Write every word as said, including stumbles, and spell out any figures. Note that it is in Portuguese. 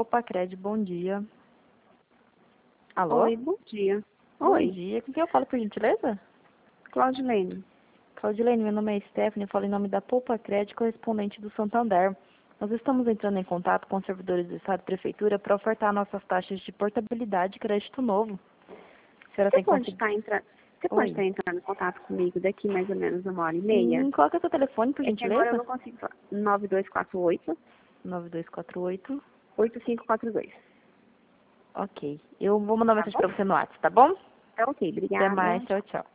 Popacred, bom dia. Alô? Oi, bom dia. Bom Oi, dia. Com quem eu falo, por gentileza? Claudilene. Claudilene, meu nome é Stephanie, eu falo em nome da Popacred, correspondente do Santander. Nós estamos entrando em contato com os servidores do Estado e Prefeitura para ofertar nossas taxas de portabilidade e crédito novo. A senhora Você tem pode consegui... estar entrando, você pode Oi. estar entrando em contato comigo daqui mais ou menos uma hora e meia? Sim, qual que é o seu telefone, por É que agora eu gentileza? não consigo falar. nove dois quatro oito, nove dois quatro oito. oito cinco quatro dois. Ok. Eu vou mandar uma Tá mensagem bom? para você no WhatsApp, tá bom? Tá ok, Até obrigada. mais. Tchau, tchau.